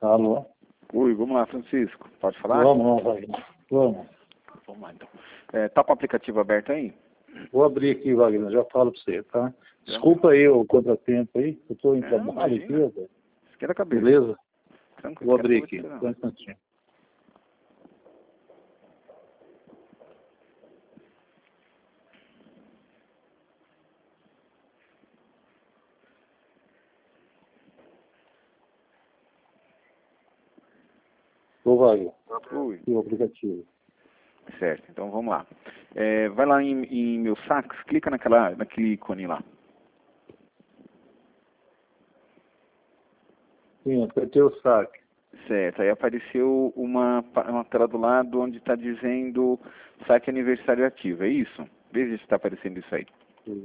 Alô? Oi, vamos lá, Francisco. Pode falar? Vamos lá, Wagner. Vamos. Vamos lá, então. Tá com o aplicativo aberto aí? Vou abrir aqui, Wagner, já falo para você, tá? Desculpa aí o contratempo aí, eu estou em trabalho aqui, velho. Esquerda a cabeça. Beleza? Tranquilo. Vou abrir aqui, só um instantinho. Ô, Wagner, Oi. e o aplicativo? Certo, então vamos lá. Vai lá em Meus Saques, clica naquele ícone lá. Sim, apertei o saque. Certo, aí apareceu uma tela do lado onde está dizendo saque aniversário ativo, é isso? Veja se está aparecendo isso aí.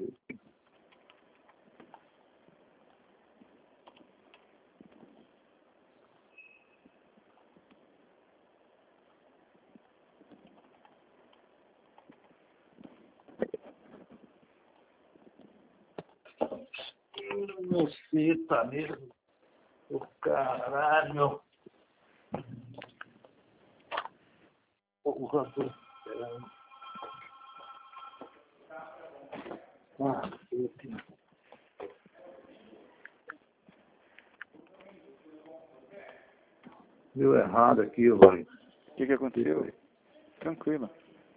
Você tá mesmo? O caralho. Porra, tô esperando. Ah, eu tenho. Deu errado aqui, Wagner. O que aconteceu? Tranquilo.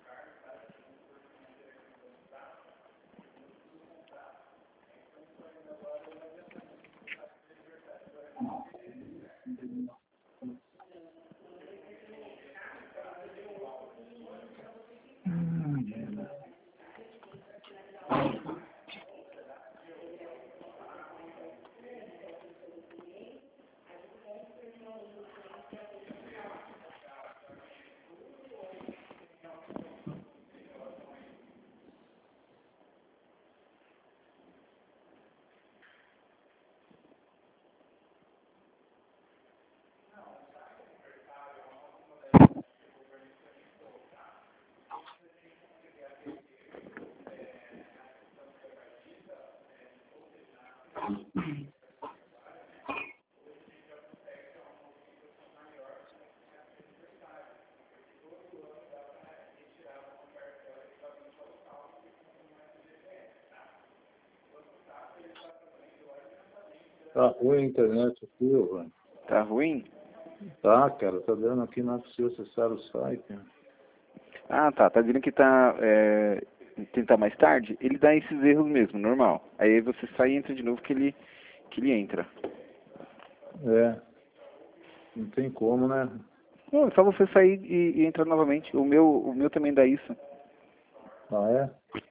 Tá ruim a internet aqui, Wagner. Tá ruim? Tá, cara, tá dando aqui, não é possível acessar o site. Ah, tá. Tá dizendo que tentar mais tarde, ele dá esses erros mesmo, normal. Aí você sai e entra de novo que ele entra. É, não tem como, né? Não, é só você sair e entrar novamente. O meu também dá isso. Ah, é?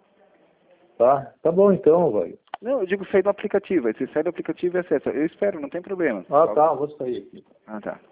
Tá bom então, Wagner. Não, eu digo sair do aplicativo. Aí você sai do aplicativo e acessa. Eu espero, não tem problema. Ah, tá, vou sair aqui. Ah, tá.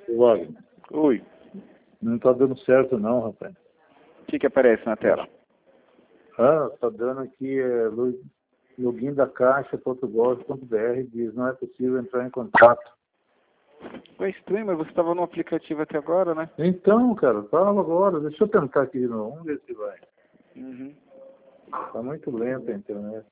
Wagner, Oi. não tá dando certo não, rapaz. O que aparece na tela? Ah, tá dando aqui login da caixa.gov.br, diz não é possível entrar em contato. Foi estranho, mas você estava no aplicativo até agora, né? Então, cara, fala agora, deixa eu tentar aqui de novo, vamos ver se vai. Uhum. Tá muito lento a internet.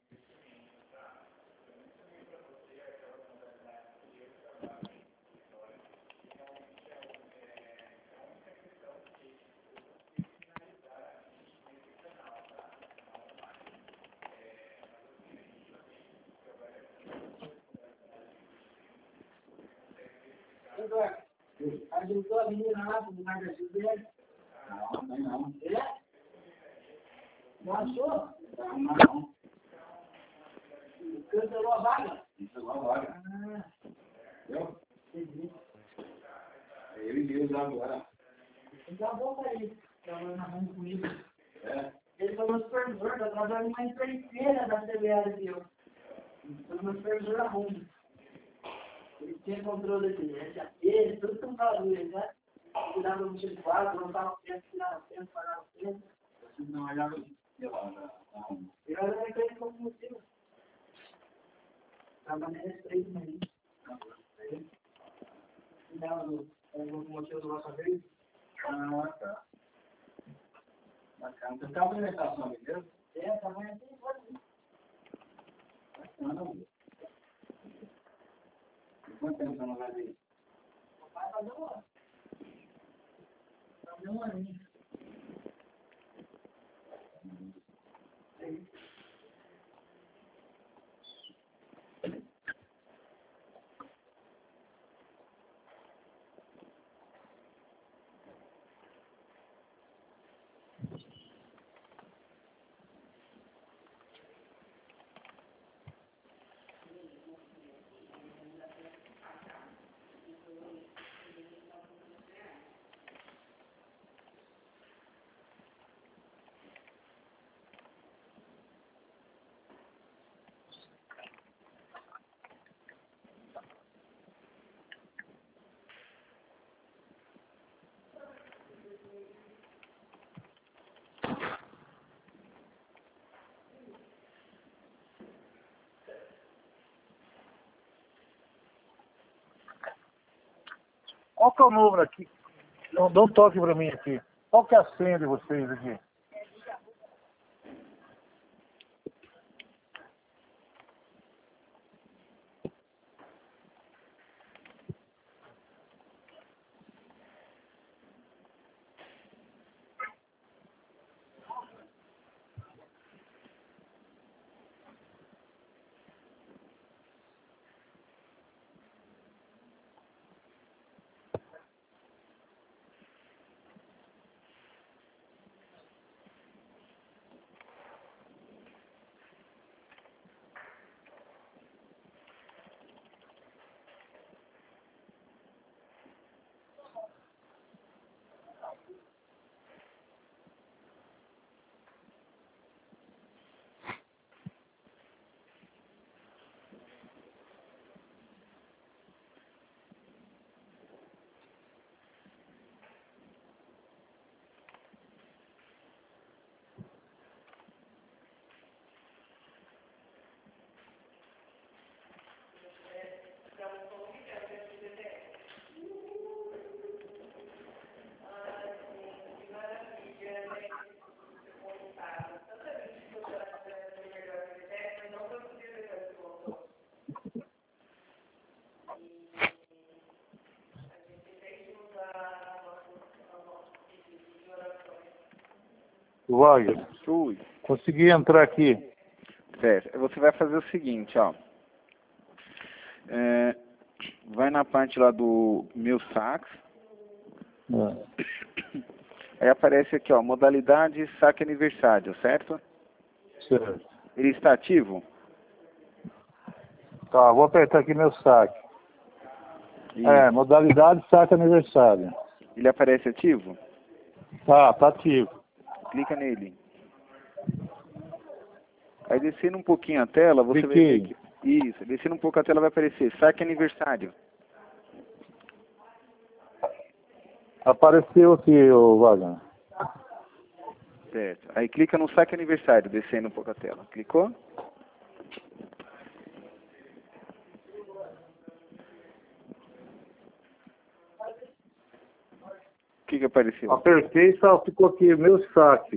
Ajudou a menina lá pro magazine dele? Não. É? Não achou? Não. Cancelou a vaga? Cancelou a vaga. Ah. Eu? Entendi. Eu e Deus agora. Então, volta aí. Trabalhando na mão comigo. É? Ele foi meu supervisor, tá trabalhando numa empreiteira da CBR aqui, ó. Foi meu supervisor da Honda. Ele tinha controle de SAP, tudo com valor, né? Tirava o de quadro, colocava o tempo, tirava o tempo, parava o tempo. Não olhava não. Eu era uma empresa como motivo. Trabalhei nesse 3 meses. Não, o motivo do nosso vez. Ah, tá. Bacana. Você está apresentação aqui mesmo? É, trabalhei aqui agora. Bacana. Quanto tempo você não vai ver? Vai fazer um ano. Fazer um aninho. Qual que é o número aqui? Dá um toque pra mim aqui. Qual que é a senha de vocês aqui? Wagner, Ui. consegui entrar aqui. Certo. Você vai fazer o seguinte, ó. Vai na parte lá do meu sax. Aí aparece aqui, ó, modalidade saque aniversário, certo? Certo. Ele está ativo? Tá, vou apertar aqui meu saque. E Modalidade saque aniversário. ele aparece ativo? Tá ativo. Clica nele. Aí descendo um pouquinho a tela, você vai Cliquei. ver que... Isso, descendo um pouco a tela vai aparecer saque aniversário. Apareceu aqui, ô Wagner. Certo. Aí clica no saque aniversário, descendo um pouco a tela. Clicou? O que apareceu? Apertei e só ficou aqui, meus saques.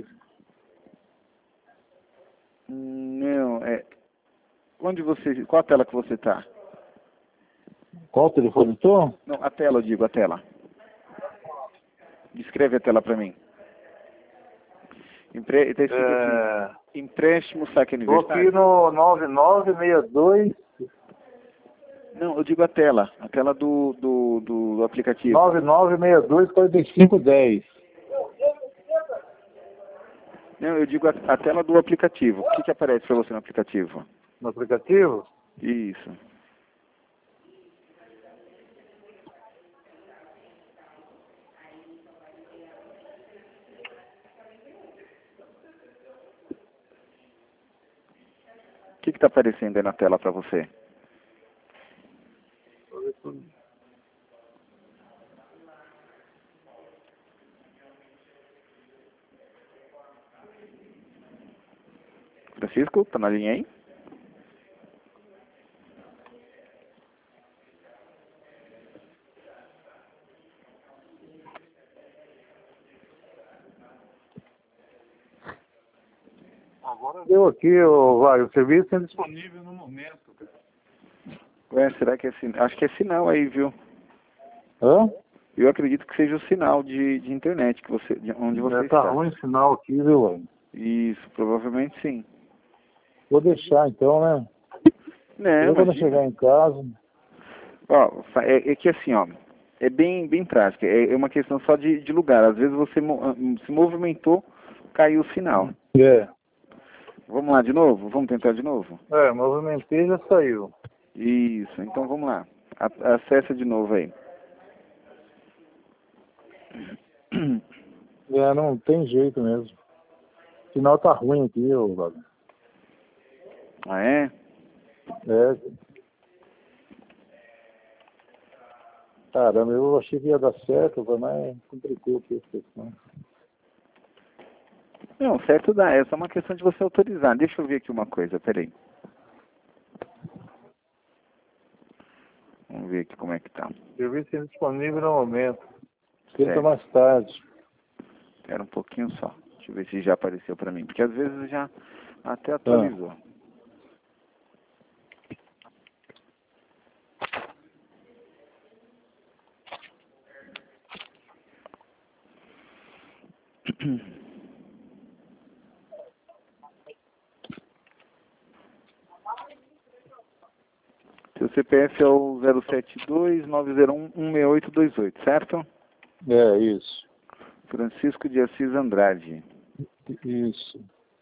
Não, onde você... Qual a tela que você tá? Qual o telefone tô? Não, a tela, eu digo, a tela. Descreve a tela para mim. Tá escrito aqui, empréstimo, saque Tô aqui aniversário. no 9962. Não, eu digo a tela do aplicativo. 9962 4510. Não, eu digo a tela do aplicativo. O que aparece para você no aplicativo? No aplicativo? Isso. O que está aparecendo aí na tela para você? Francisco, tá na linha aí? Agora deu aqui, o serviço é disponível no momento. Ué, será que é sinal? Acho que é sinal aí, viu? Hã? Eu acredito que seja o sinal de internet que você, onde você está. Tá ruim o sinal aqui, viu, Wagner? Isso, provavelmente sim. Vou deixar então, né? Não, Quando eu chegar em casa. Ó, é que assim, ó, é bem prático. É uma questão só de lugar. Às vezes você se movimentou, caiu o sinal. Vamos lá de novo? Vamos tentar de novo? Movimentei e já saiu. Isso, então vamos lá. Acessa de novo aí. Não tem jeito mesmo. O sinal tá ruim aqui, Wagner. Ah, é? Caramba, eu achei que ia dar certo, mas complicou aqui a questão. Não, certo dá. É só uma questão de você autorizar. Deixa eu ver aqui uma coisa, peraí. Vamos ver aqui como é que tá. Serviço disponível no momento. Tenta Certo. mais tarde. Espera um pouquinho só. Deixa eu ver se já apareceu pra mim. Porque às vezes já até atualizou. Seu CPF é o 072-901-16828, certo? Isso. Francisco de Assis Andrade. Isso.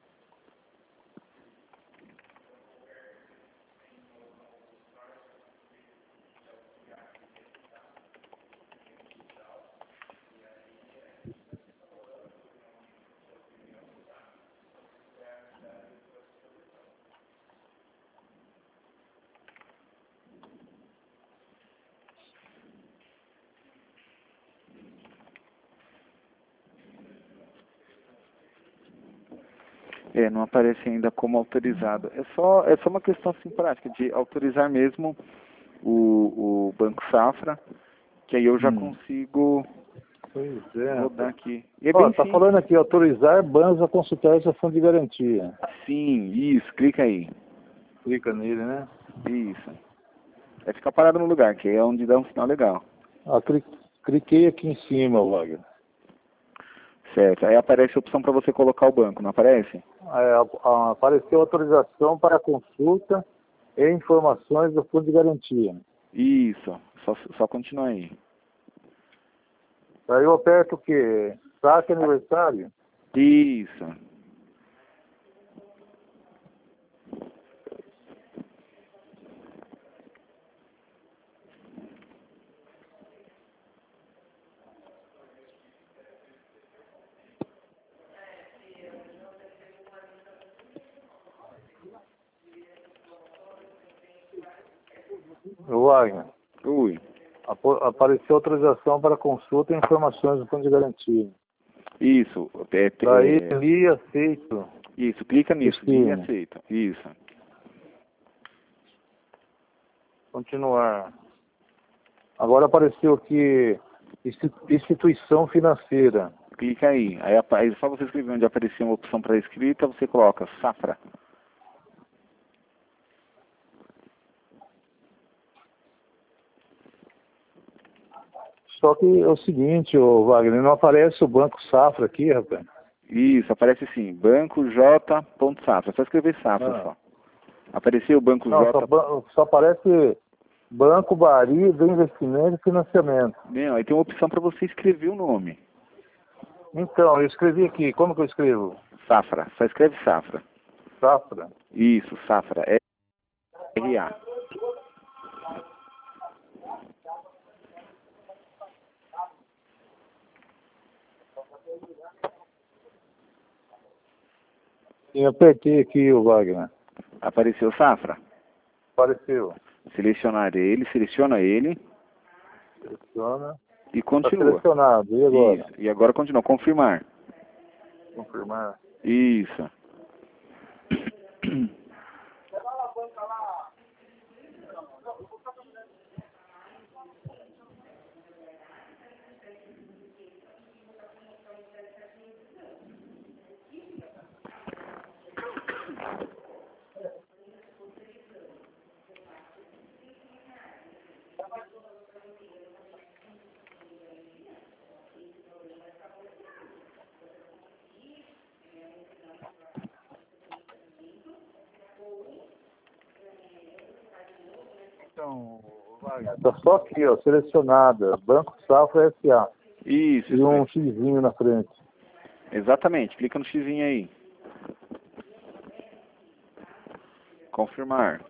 Não aparece ainda como autorizado. É só uma questão assim prática, de autorizar mesmo o Banco Safra, que aí eu já consigo rodar aqui. E é bem Tá simples. falando aqui, autorizar bancos a consultar esse fundo de garantia. Sim, isso, clica aí. Clica nele, né? Isso. É ficar parado no lugar, que é onde dá um sinal legal. Cliquei aqui em cima, Wagner. Certo. Aí aparece a opção para você colocar o banco, não aparece? Apareceu autorização para consulta e informações do fundo de garantia. Isso. Só continua aí. Aí eu aperto o quê? Saque aniversário? Isso. Wagner, Ui. Apareceu autorização para consulta e informações do fundo de garantia. Isso. Daí, li e aceito. Isso, clica nisso, li e aceito. Isso. Continuar. Agora apareceu aqui, instituição financeira. Clica aí. Aí só você escrever onde aparecer uma opção para escrita, você coloca Safra. Só que é o seguinte, ô Wagner, não aparece o Banco Safra aqui, rapaz. Isso, aparece sim, Banco J.Safra. Só escrever Safra só. Apareceu o Banco Não, J. só aparece Banco Bari de Investimento e Financiamento. Não, aí tem uma opção para você escrever o nome. Então, eu escrevi aqui. Como que eu escrevo? Safra. Só escreve Safra. Safra? Isso, Safra. R-A. Eu apertei aqui, o Wagner. Apareceu Safra? Apareceu. Seleciona ele. Seleciona. E continua. Está selecionado. E agora? Isso. E agora continua. Confirmar. Confirmar. Isso. Então, está só aqui, ó, selecionada. Banco Safra S.A. Isso. E um xizinho na frente. Exatamente. Clica no xizinho aí. Confirmar.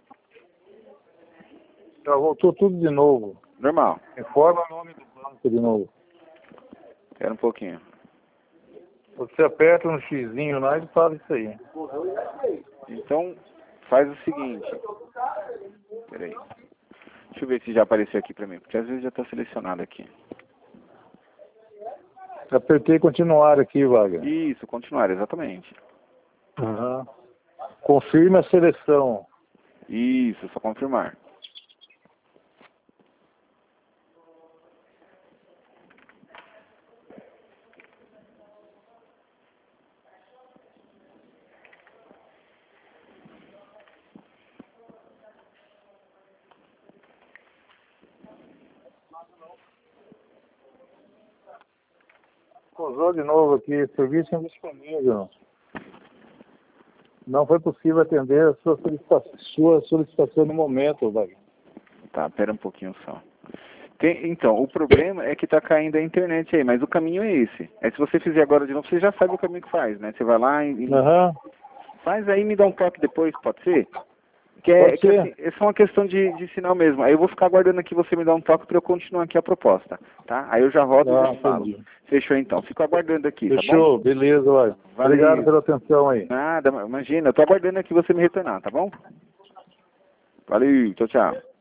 Já voltou tudo de novo. Normal. Informa o nome do banco de novo. Espera um pouquinho. Você aperta no xizinho lá e fala isso aí. Então, faz o seguinte. Peraí. Deixa eu ver se já apareceu aqui pra mim, porque às vezes já está selecionado aqui. Apertei continuar aqui, Wagner. Isso, continuar, exatamente. Uhum. Confirme a seleção. Isso, só confirmar. Pousou de novo aqui, serviço indisponível. Não foi possível atender a sua solicitação no momento, Wagner. Tá, pera um pouquinho só. Então, o problema é que tá caindo a internet aí, mas o caminho é esse. Se você fizer agora de novo, você já sabe o caminho que faz, né? Você vai lá e faz aí e me dá um toque depois, pode ser? Assim, é só uma questão de sinal mesmo. Aí eu vou ficar aguardando aqui você me dar um toque para eu continuar aqui a proposta, tá? Aí eu já rodo e já falo. Fechou então. Fico aguardando aqui, tá bom? Fechou, beleza, olha. Obrigado pela atenção aí. Nada, imagina. Eu tô aguardando aqui você me retornar, tá bom? Valeu, tchau, tchau.